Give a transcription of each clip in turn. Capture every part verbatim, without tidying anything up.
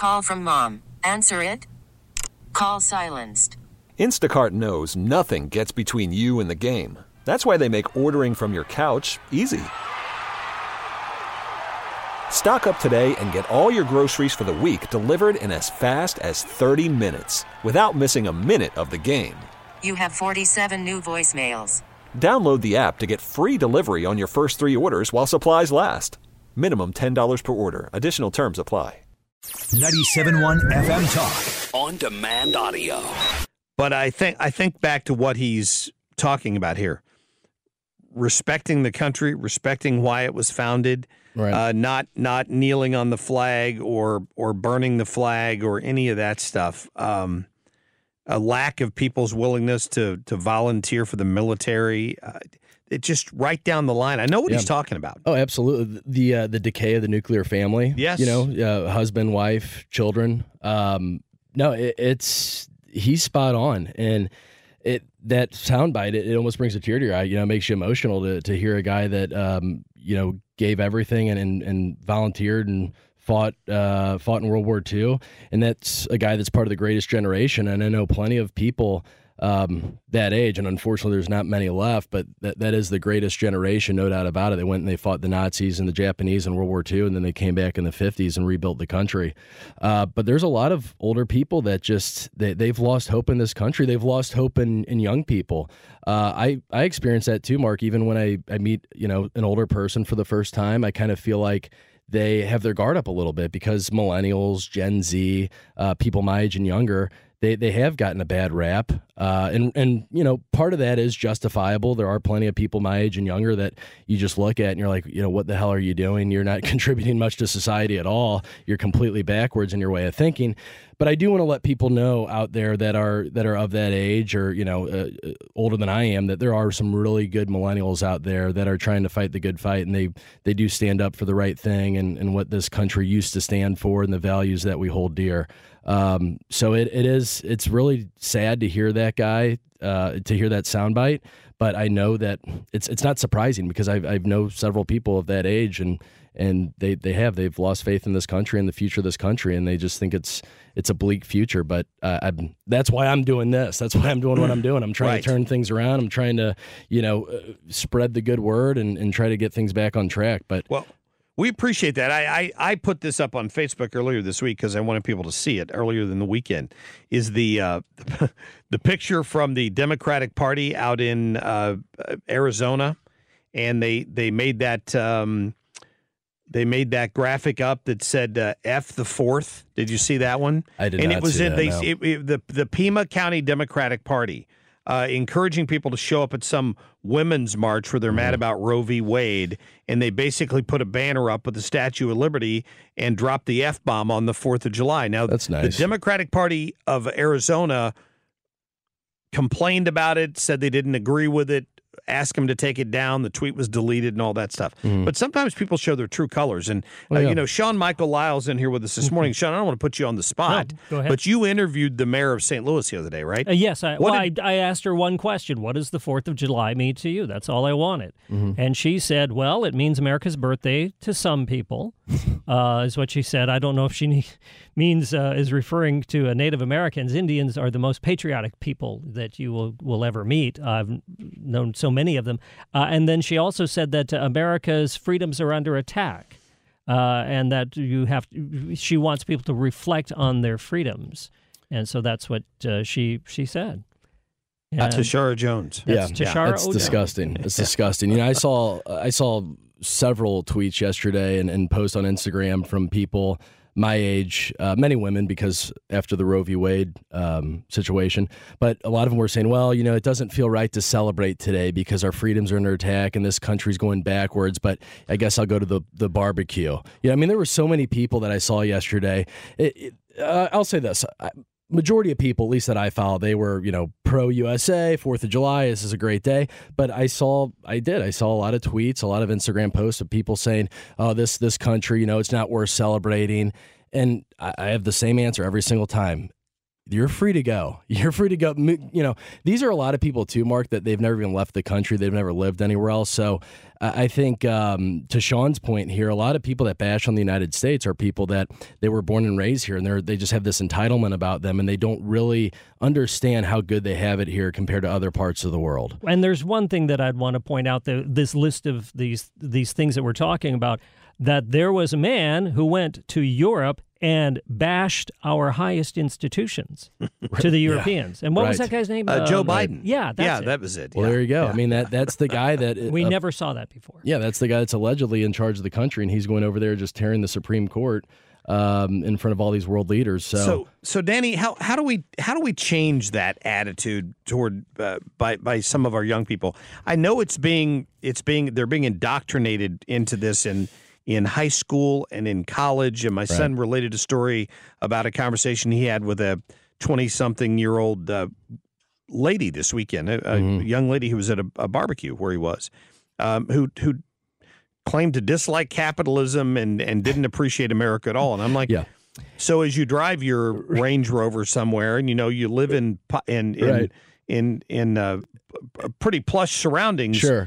Call from mom. Answer it. Call silenced. Instacart knows nothing gets between you and the game. That's why they make ordering from your couch easy. Stock up today and get all your groceries for the week delivered in as fast as thirty minutes without missing a minute of the game. You have forty-seven new voicemails. Download the app to get free delivery on your first three orders while supplies last. Minimum ten dollars per order. Additional terms apply. ninety-seven point one F M Talk. On demand audio. But I think I think back to what he's talking about here. Respecting the country, respecting why it was founded, right. uh, not not kneeling on the flag or or burning the flag or any of that stuff. Um, a lack of people's willingness to to volunteer for the military. Uh, it just right down the line. I know what yeah. he's talking about. Oh, absolutely. The uh, the decay of the nuclear family. Yes. You know, uh, husband, wife, children. Um, no, it, it's he's spot on. And it that soundbite, it, it almost brings a tear to your eye. You know, it makes you emotional to to hear a guy that um, you know gave everything and and, and volunteered and fought uh, fought in World War Two, and that's a guy that's part of the greatest generation. And I know plenty of people um, that age, and unfortunately there's not many left, but that, that is the greatest generation, no doubt about it. They went and they fought the Nazis and the Japanese in World War Two, and then they came back in the fifties and rebuilt the country. Uh, but there's a lot of older people that just, they, they've lost hope in this country. They've lost hope in, in young people. Uh, I, I experience that too, Mark. Even when I, I meet, you know, an older person for the first time, I kind of feel like they have their guard up a little bit because millennials, Gen Z, uh, people my age and younger, they they have gotten a bad rap. Uh, and, and, you know, part of that is justifiable. There are plenty of people my age and younger that you just look at and you're like, you know, what the hell are you doing? You're not contributing much to society at all. You're completely backwards in your way of thinking. But I do want to let people know out there that are that are of that age or, you know, uh, older than I am, that there are some really good millennials out there that are trying to fight the good fight, and they they do stand up for the right thing and, and what this country used to stand for and the values that we hold dear. Um, so it, it is, it's really sad to hear that guy, uh, to hear that soundbite, but I know that it's, it's not surprising because I've, I've know several people of that age and, and they, they have, they've lost faith in this country and the future of this country. And they just think it's, it's a bleak future, but, uh, I'm, that's why I'm doing this. That's why I'm doing what I'm doing. I'm trying right. to turn things around. I'm trying to, you know, uh, spread the good word and, and try to get things back on track. But well, we appreciate that. I, I, I put this up on Facebook earlier this week because I wanted people to see it earlier than the weekend. Is the uh, the picture from the Democratic Party out in uh, Arizona, and they they made that um, they made that graphic up that said uh, "F the Fourth." Did you see that one? I did and not it was see in that, they no. it, it, the the Pima County Democratic Party. Uh, encouraging people to show up at some women's march where they're mm-hmm. mad about Roe v. Wade, and they basically put a banner up with the Statue of Liberty and dropped the F-bomb on the fourth of July. Now, that's nice. The Democratic Party of Arizona complained about it, said they didn't agree with it, asked them to take it down. The tweet was deleted and all that stuff. Mm-hmm. But sometimes people show their true colors. And, well, uh, yeah. you know, Sean Michael Lyle's in here with us this morning. Sean, I don't want to put you on the spot, no, go ahead. but you interviewed the mayor of Saint Louis the other day, right? Uh, yes. I, well, did, I, I asked her one question. What does the fourth of July mean to you? That's all I wanted. Mm-hmm. And she said, well, it means America's birthday to some people, uh, is what she said. I don't know if she ne- means uh, is referring to uh, Native Americans. Indians are the most patriotic people that you will, will ever meet. I've known so many of them. Uh, and then she also said that uh, America's freedoms are under attack, uh, and that you have. She wants people to reflect on their freedoms, and so that's what uh, she she said. And uh, Tashara Jones. Yeah, that's Tashara it's O'Jones. disgusting. It's disgusting. You know, I saw I saw several tweets yesterday and, and posts on Instagram from people my age, uh, many women, because after the Roe v. Wade um, situation, but a lot of them were saying, well, you know, it doesn't feel right to celebrate today because our freedoms are under attack and this country's going backwards, but I guess I'll go to the, the barbecue. Yeah, I mean, there were so many people that I saw yesterday. It, it, uh, I'll say this. I, majority of people, at least that I follow, they were, you know, pro-U S A, fourth of July, this is a great day. But I saw, I did, I saw a lot of tweets, a lot of Instagram posts of people saying, oh, this this country, you know, it's not worth celebrating. And I, I have the same answer every single time. you're free to go. You're free to go. You know, these are a lot of people too, Mark, that they've never even left the country. They've never lived anywhere else. So uh, I think um, to Sean's point here, a lot of people that bash on the United States are people that they were born and raised here, and they they just have this entitlement about them, and they don't really understand how good they have it here compared to other parts of the world. And there's one thing that I'd want to point out, the, this list of these these things that we're talking about, that there was a man who went to Europe and bashed our highest institutions to the Europeans. Yeah. And what right. was that guy's name? Uh, Joe um, Biden. Yeah, that's yeah, it. that was it. Well, yeah. there you go. Yeah. I mean, that that's the guy that... we uh, never saw that before. Yeah, that's the guy that's allegedly in charge of the country, and he's going over there just tearing the Supreme Court um, in front of all these world leaders. So, so, so Danny, how how do we how do we change that attitude toward uh, by by some of our young people? I know it's being it's being they're being indoctrinated into this in in high school and in college. And my right. son related a story about a conversation he had with a twenty-something-year-old uh, lady this weekend, a, mm-hmm. a young lady who was at a, a barbecue where he was, um, who who claimed to dislike capitalism and, and didn't appreciate America at all. And I'm like, yeah. So as you drive your Range Rover somewhere, and you know you live in in in right. in, in uh, pretty plush surroundings, sure.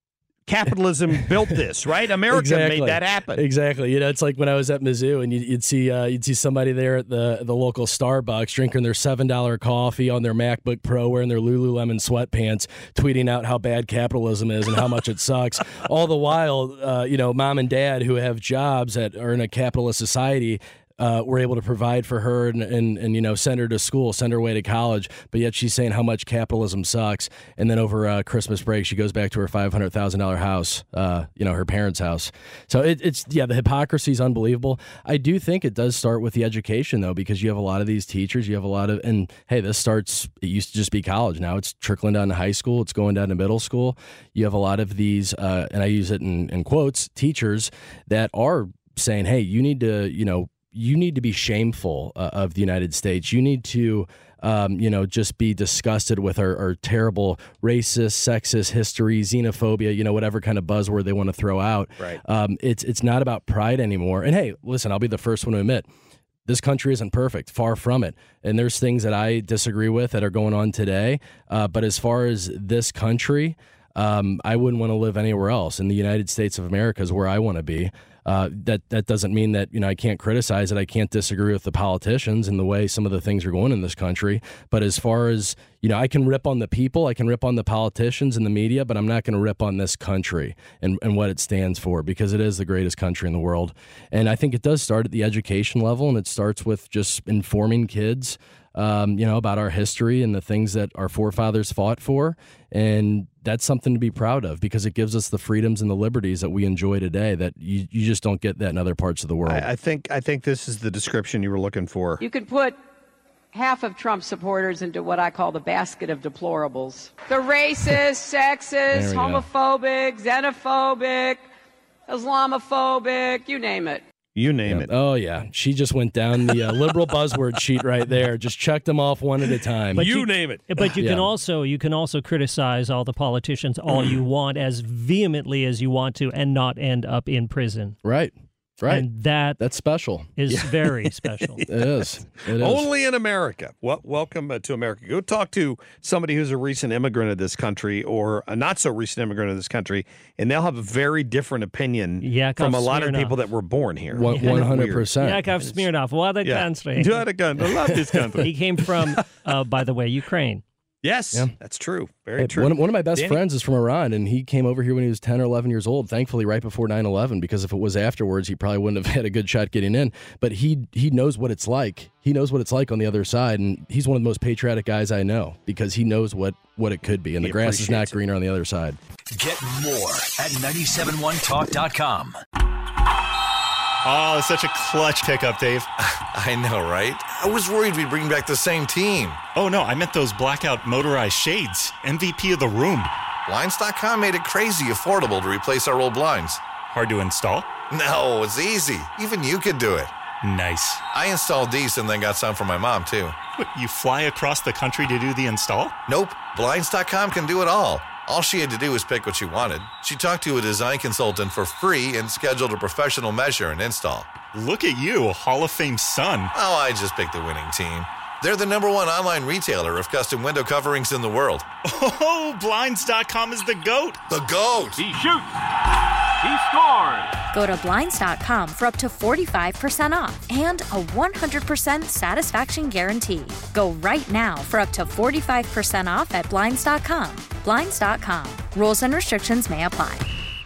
Capitalism built this, right? America exactly. made that happen. Exactly. You know, it's like when I was at Mizzou, and you'd, you'd see uh, you'd see somebody there at the the local Starbucks drinking their seven dollar coffee on their MacBook Pro, wearing their Lululemon sweatpants, tweeting out how bad capitalism is and how much it sucks. All the while, uh, you know, mom and dad who have jobs that are in a capitalist society. Uh, were able to provide for her and, and, and, you know, send her to school, send her away to college, but yet she's saying how much capitalism sucks. And then over uh, Christmas break, she goes back to her five hundred thousand dollars house, uh, you know, her parents' house. So it, it's, yeah, the hypocrisy is unbelievable. I do think it does start with the education, though, because you have a lot of these teachers, you have a lot of, and hey, this starts, it used to just be college. Now it's trickling down to high school, it's going down to middle school. You have a lot of these, uh, and I use it in, in quotes, teachers that are saying, hey, you need to, you know, you need to be shameful uh, of the United States. You need to, um, you know, just be disgusted with our, our terrible racist, sexist history, xenophobia, you know, whatever kind of buzzword they want to throw out. Right. Um, it's it's not about pride anymore. And hey, listen, I'll be the first one to admit, this country isn't perfect, far from it. And there's things that I disagree with that are going on today. Uh, but as far as this country, um, I wouldn't want to live anywhere else. And the United States of America is where I want to be. Uh, that that doesn't mean that, you know, I can't criticize it. I can't disagree with the politicians and the way some of the things are going in this country. But as far as, you know, I can rip on the people, I can rip on the politicians and the media, but I'm not going to rip on this country and, and what it stands for, because it is the greatest country in the world. And I think it does start at the education level, and it starts with just informing kids, um, you know, about our history and the things that our forefathers fought for. And that's something to be proud of, because it gives us the freedoms and the liberties that we enjoy today that you, you just don't get that in other parts of the world. I, I think I think this is the description you were looking for. You could put half of Trump supporters into what I call the basket of deplorables. The racist, sexist, homophobic, go. xenophobic, Islamophobic, you name it. You name yeah. it. Oh, yeah. She just went down the uh, liberal buzzword sheet right there. Just checked them off one at a time. But you, you name it. But you yeah. can also you can also criticize all the politicians all you want, as vehemently as you want to, and not end up in prison. Right. Right. And that That's special. is yeah. very special. It is. It is. Only in America. Well, welcome uh, to America. Go talk to somebody who's a recent immigrant of this country, or a not so recent immigrant of this country, and they'll have a very different opinion Yakov from a lot Smirnoff. of people that were born here. One hundred percent. Yakov Smirnoff, what a yeah. country. What a country. I love this country. He came from, uh, by the way, Ukraine. Yes, yeah. that's true. Very hey, true. One of, one of my best Danny? friends is from Iran, and he came over here when he was ten or eleven years old, thankfully right before nine eleven, because if it was afterwards, he probably wouldn't have had a good shot getting in. But he he knows what it's like. He knows what it's like on the other side, and he's one of the most patriotic guys I know, because he knows what, what it could be, and he the grass is not it. greener on the other side. Get more at nine seven one talk dot com. Oh, such a clutch pickup, Dave. I know, right? I was worried we'd bring back the same team. Oh, no, I meant those blackout motorized shades. M V P of the room. Blinds dot com made it crazy affordable to replace our old blinds. Hard to install? No, it's easy. Even you could do it. Nice. I installed these and then got some for my mom, too. What, you fly across the country to do the install? Nope. Blinds dot com can do it all. All she had to do was pick what she wanted. She talked to a design consultant for free and scheduled a professional measure and install. Look at you, a Hall of Fame son. Oh, I just picked the winning team. They're the number one online retailer of custom window coverings in the world. Oh, Blinds dot com is the GOAT. The GOAT. He shoots. He scores. Go to Blinds dot com for up to forty-five percent off and a one hundred percent satisfaction guarantee. Go right now for up to forty-five percent off at Blinds dot com. Blinds dot com. Rules and restrictions may apply.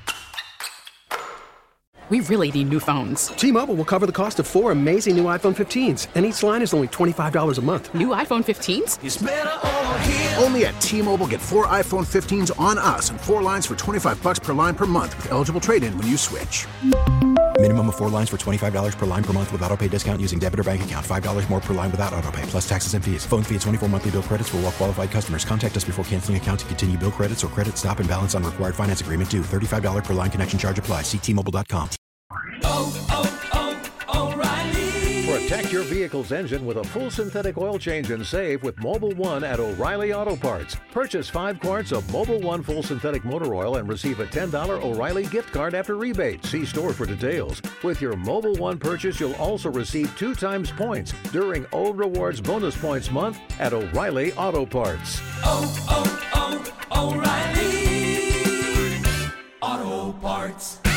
We really need new phones. T-Mobile will cover the cost of four amazing new iPhone fifteens, and each line is only twenty-five dollars a month. New iPhone fifteens? It's better over here. Only at T-Mobile, get four iPhone fifteens on us and four lines for twenty-five dollars per line per month with eligible trade-in when you switch. Minimum of four lines for twenty-five dollars per line per month with autopay discount using debit or bank account. five dollars more per line without autopay, plus taxes and fees. Phone fee at twenty-four monthly bill credits for well-qualified customers. Contact us before canceling account to continue bill credits or credit stop and balance on required finance agreement due. thirty-five dollars per line connection charge applies. See T Mobile dot com. Oh, oh, oh, O'Reilly. Protect your vehicle's engine with a full synthetic oil change and save with Mobil one at O'Reilly Auto Parts. Purchase five quarts of Mobil one full synthetic motor oil and receive a ten dollars O'Reilly gift card after rebate. See store for details. With your Mobil one purchase, you'll also receive two times points during O Rewards Bonus Points Month at O'Reilly Auto Parts. Oh, oh, oh, O'Reilly Auto Parts.